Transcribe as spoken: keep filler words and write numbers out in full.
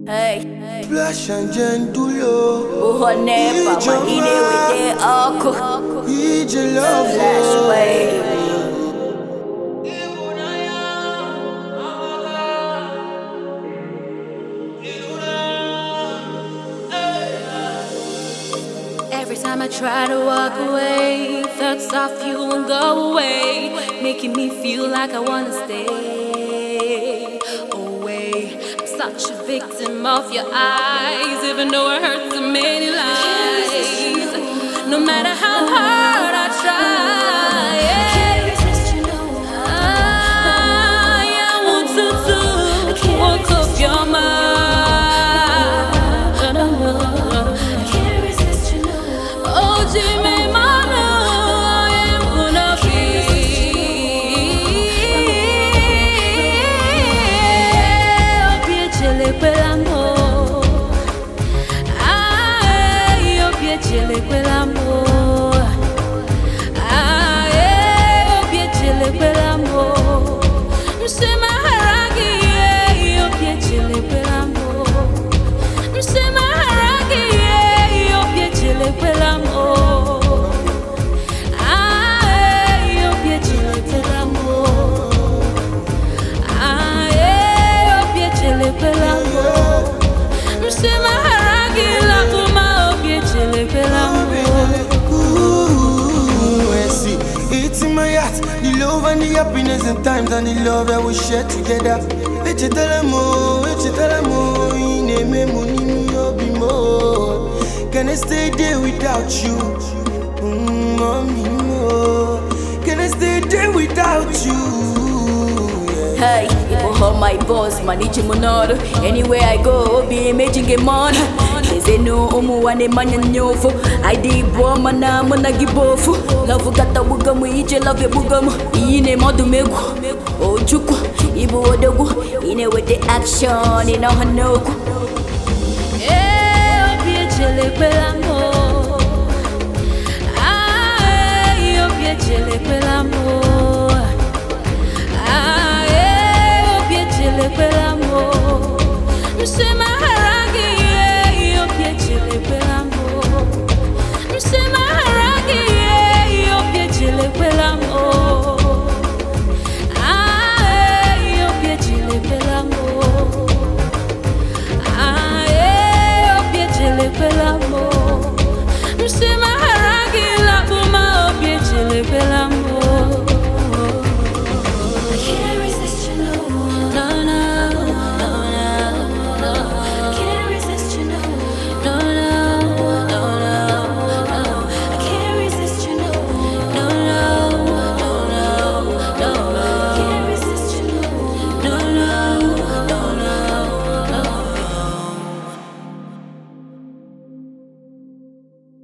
Hey, Flash and gentle, uhonepa mahine wede ako ije love, Flash wave. Every time I try to walk away, thoughts of you won't go away, making me feel like I wanna stay away. I'm such a victim of your eyes, even though I hurt so many lives. No matter how hard I try, yeah. I want to do walk off your mind. The love and the happiness and times and the love that we share together. Eche telemo, eche telemo, ineme muni mi obi mo. Can I stay there without you? Mm, mommy mo. Can I stay there without you? Hey, people hold my boss, manichi monoro. Anywhere I go, be making a mon. They no umu wane manya nyofo. I di bo mana mana gibofu. Love gata bugamu ije love bugamu. Ine modu megu. Ojuku, ibu odogu. Ine with the action, ino hanoku. Eh, obie chele pelamo. Ah, eh, obie chele pelamo. Ah, eh, obie chele pelamo.